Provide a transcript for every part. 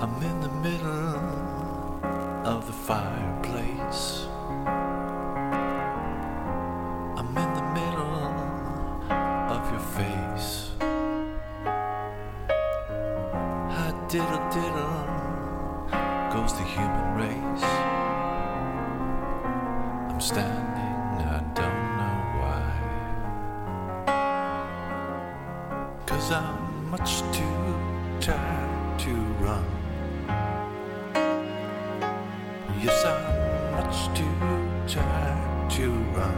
I'm in the middle of the fireplace. I'm in the middle of your face. How diddle diddle goes the human race. I'm standing, I don't know why. 'Cause I'm much too tired to run. Yes, I'm much too tired to run.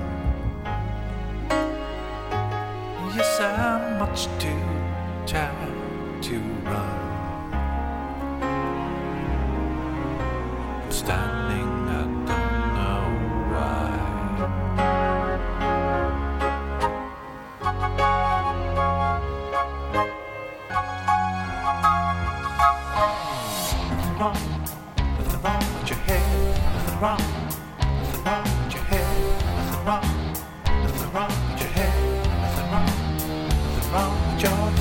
Yes, I'm much too tired to run. I'm standing, I don't know why. Nothing wrong with your head. Nothing wrong with your head. Nothing wrong with your head. Nothing wrong with your head.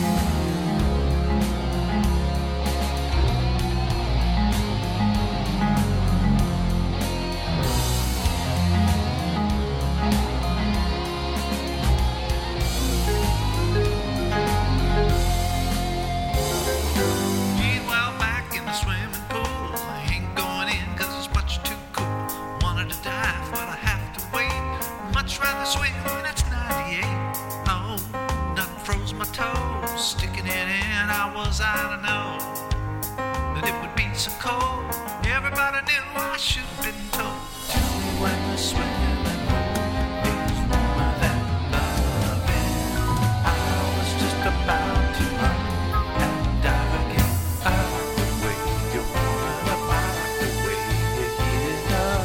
Meanwhile, back in the swimming pool, I ain't going in 'cause it's much too cool. Wanted to dive, but I have to wait. Much rather swim when it's 98. Oh, done froze my toes, sticking it in. I to know that it would be so cold. Everybody knew I should have been told. Tell me when the swimming pool is warmer than loving. I was just about to run and dive again. I like the way you warm it up. I like the way you heat it up.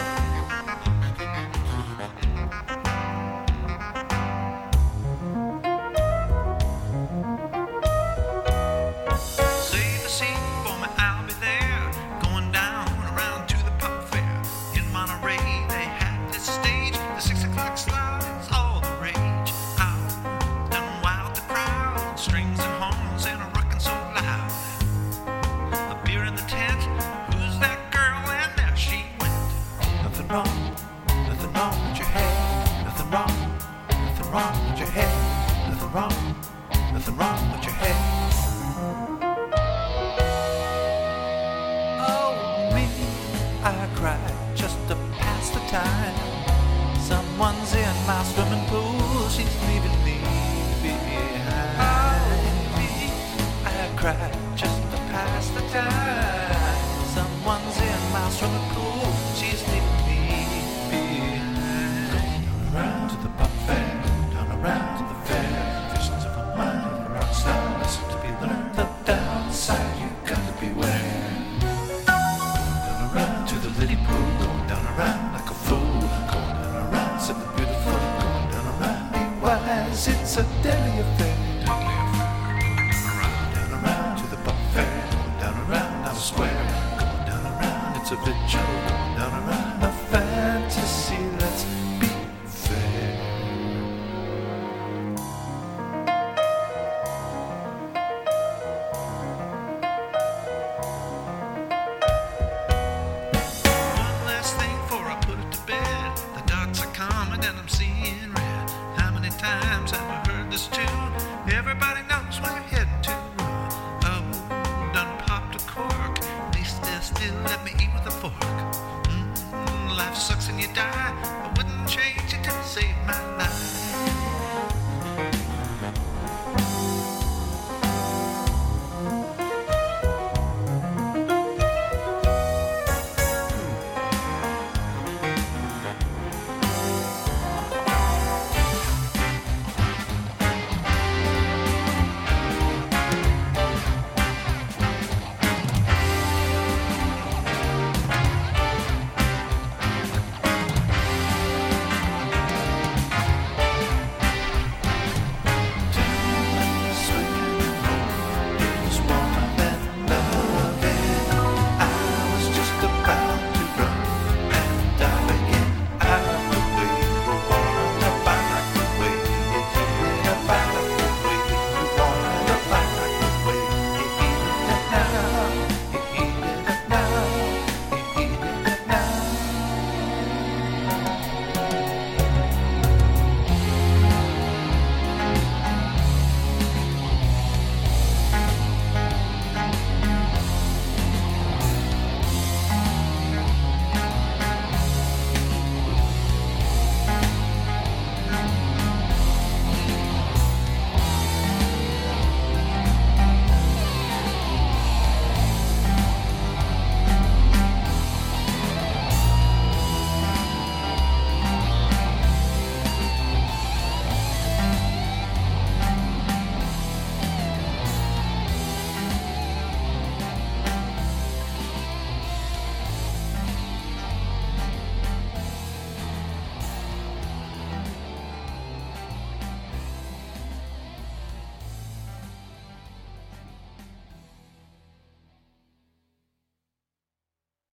Save a seat for me, I'll be there. Going down around to the pub fair. In Monterey, they have this stage. The 6 o'clock slide's all the rage. Out, done wild the crowd. Strings and horns and a rockin' so loud. A beer in the tent. Who's that girl? And there she went. Nothing wrong with your head. Nothing wrong with your head. Nothing wrong with your head. Oh, me, I cried just to pass the time. Someone's in my swimming pool, she's leaving me behind. Oh, me, I cried just to pass the time. Someone's in my swimming pool, she's leaving me behind. Going around to the pub fair, down around to the fair. Visions of a mind, a rock star, listen to be learned. The downside, you gotta beware. Down around to the lily pool, going down around like a fool. Going down around, something beautiful. Going down around, be wise, it's a deadly affair. Down around to the pub fair, going down around, not a square. Going down around, it's a vigil. Going down around, a fantasy, let's be fair. One last thing before I put it to bed. The dots are coming and I'm seeing red. How many times have I heard this tune? Everybody knows where you're heading to. Oh, done popped a cork. They still let me eat with a fork. Life sucks and you die.